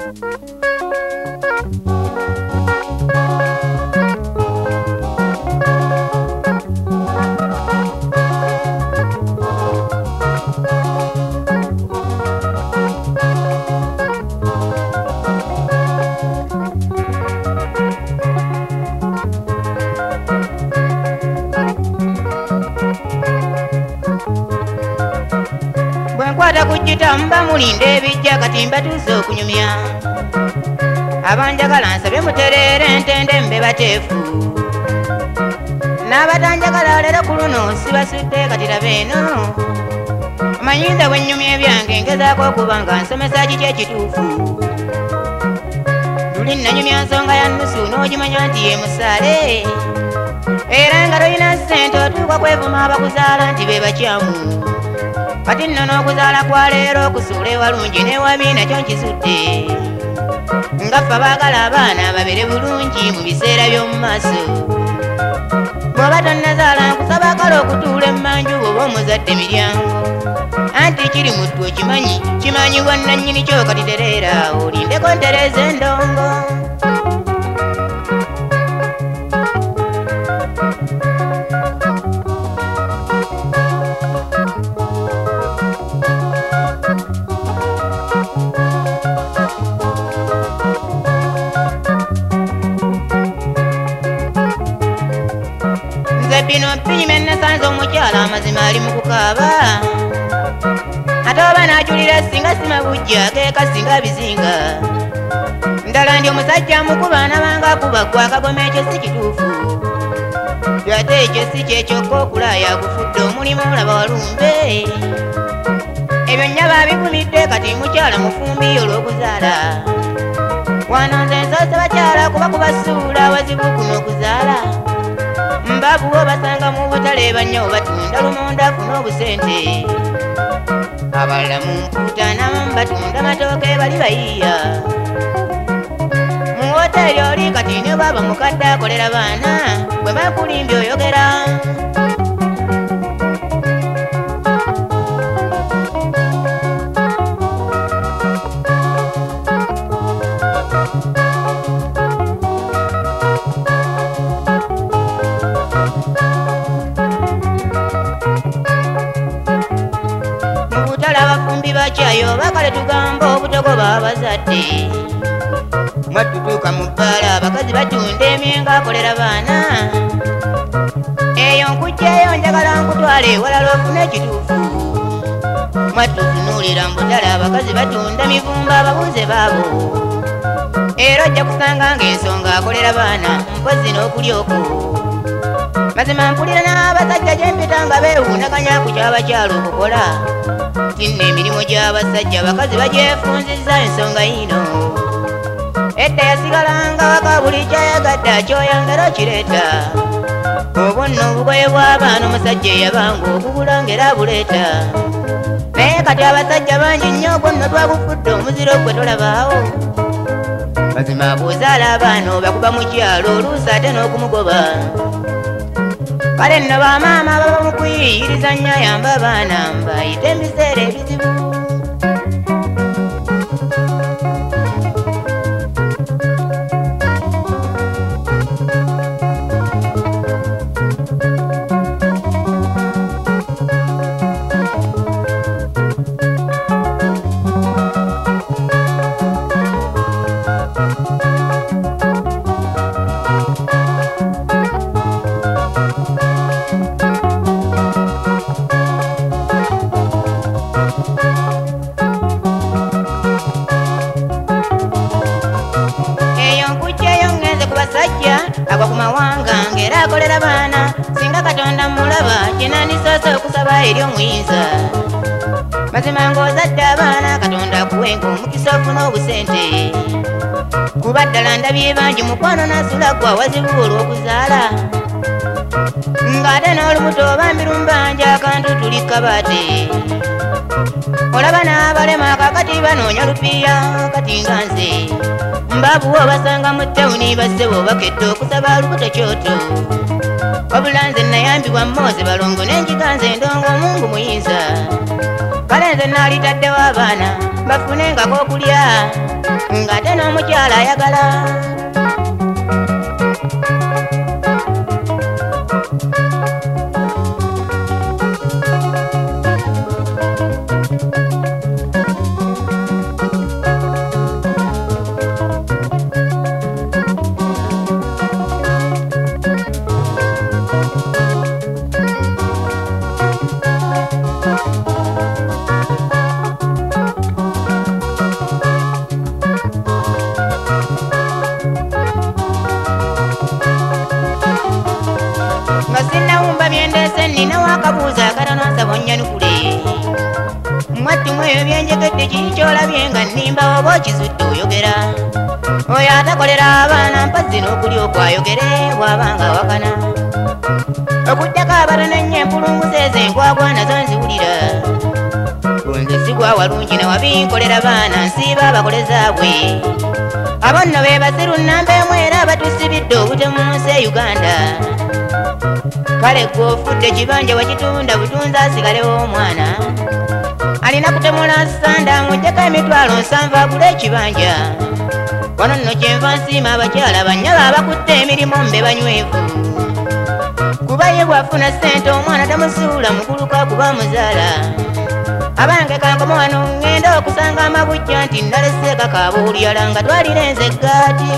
Bwenkwata kujjita mba mulinda ebijja kati mbatuuse okunyumya abanjagala nsabe mutereere entende mbe bateefu n'abatanjagala leero ku luno sibasudde kati laba eno amanyinza bwe nnyumya ebyange ngezaako okuba nga nsomesa kiki ekituufu luli nanyumya nsonga ya nnusu n'ogimanya nti ye musaale era nga toyina ssente otuuka kwevuma abakuzaala nti be bakyamu kati nno n'okuzaala kwa leero okusuula ewalungi n'ewabi nakyo nkisudde nga ffe abaagala abaana babere bulungi mu biseera by'omu maaso bw'oba tonnazaala nkusaba akala okutuula emmanju bw'oba omuzadde miryango anti kiri mu ttwe kimanyibwa nannyini kyo kati tereera olindeko ntereeza endongo bino pinyime nasanze omukyala amazima ali mu kukaaba ate oba n'ajulira singa simabujja keeka singa bizinga ndala ndi omusajja mukuba nabanga akuba gwe akagoma ekyo si kituufu ate ekyo si kyekyokka okulaaya kufudde omulimu olaba walumbe ebyo nnyaba bigumidde kati mukyala mufumbi olw'okuzaala wano nze nsoose bakyala kuba kubasuula wazibu kuno okuzaala mbabuwo basanga mu butale bannyo batunda lumonda afuna obusente abalala mu mpuuta namu batunda matooke bali bayiiya mu woteri oli kati ne baba mukadde akolera baana bwe bakulimbye oyogera abafumbi bakyayo bakale tugamba obutogoba abazadde mwatutuuka mu bbaala abakazi batunda emyenga akolera baana eyo nkujjayo njagala nkutwala ewalala ofune ekituufu mwatutunuulira mu butale abakazi batunda mivumba ababuuze baabo era ojja kusanga ng'ensonga akolera baana mpozi n'okuli okwo mazima mpulira n'abasajja gye mpita nga beewuunaganya ku kyabakyalo okukola tinno emirimu gy'abasajja abakazi bagyefunzizza ensonga yino edda yasigalanga waka buli kyayagadde akyoyangera okireeta obwo nno obugoye bw'abaana omusajja eyabanga okugula ngera abuleeta naye kati abasajja bangi nnyo ogwo nno twabufudde omuziro gwe tolabaawo mazima bw'ozaala abaana obakuba mu kyalo oluusi ate n'okumugoba kale nno bamaama baba mu kuyiyiriza nnyo ayamba abaana mbayite ebiseera ebizibu agwa ku mawanga ng'era akolera baana singa katonda mulaba kyenandisoose okusaba eri omuyinza mazima ng'ozadde abaana katonda akuwenga omukisa ofuna obusente kuba ddala ndabye bangi mukwano nasula gwa wazibu olw'okuzaala ng'ate n'olubuto bambi lumbanja akantu tuli kabaate olaba n'abalema kakati banoonya lupiira kati nga nze mbabuwo basanga mu tawuni bassebo bakedde okusaba lubuto kyoto wabula nze nayambibwa mmoozi balongo n'enjiga nze ndongo mungu muyinza kale nze naalitaddewo abaana bafunengako okulya ng'ate n'omukyala ayagala. Sinawumba byendese nina wakabuuza akatono nsaba onnyanukule. Mwattu mweyo byenjegedde kikyolabye nga nnimba oba okizudde oyogera. Oyo atakolera abaana mpazzi n'okuli okwayogere bw'abanga wakana. Okuddako abatono ennyo empulunguza ezo enkwagwa nazo nziwulira. Gonze sigwa walungi na wabinkolera baana nsiiba abakolezaabwe. Abo nno be basiru nnamba emu era batusibidde obutemu mu nsi e Uganda. Kale gw'ofudde kibanja wakitunda butunzi asigalewo omwana. Alina kutemula nsanda mujjeko emitwalo 7 agule ekibanja. Wano nno kyenva nsiima abakyala bannyaba abakutte emirimu mbe banywevu. Kuba ye bw'afuna ssente omwana tamusuula muguluka kuba muzaala. Abange kankoma wano ŋŋenda okusanga amabujja nti nalese kakaabuulyala nga twalina enze eggaati.